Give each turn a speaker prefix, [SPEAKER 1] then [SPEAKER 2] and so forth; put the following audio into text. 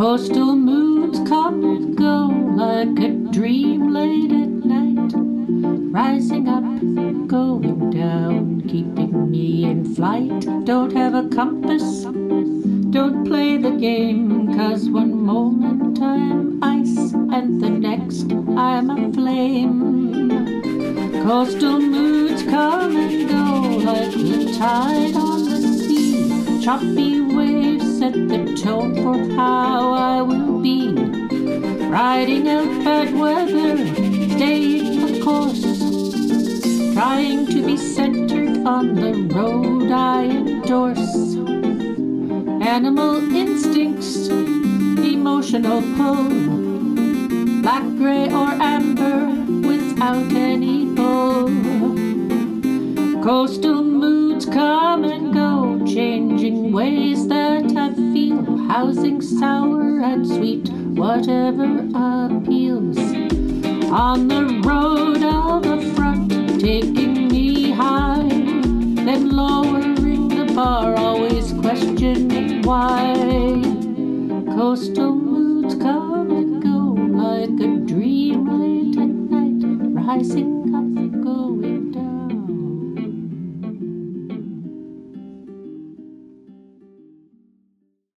[SPEAKER 1] Coastal moods come and go like a dream late at night, rising up, going down, keeping me in flight. Don't have a compass, don't play the game, 'cause one moment I'm ice and the next I'm a flame. Coastal moods come and go like the tide on the sea. Choppy waves set the tone for how I will be. Riding out bad weather, staying the course, trying to be centered on the road I endorse. Animal instincts, emotional pull, black, gray, or amber without any pull. Coastal moods come and go, changing ways that I feel, housing sour and sweet, whatever appeals. On the road of a front, taking me high, then lowering the bar, always questioning why. Coastal moods come and go like a dream late at night, rising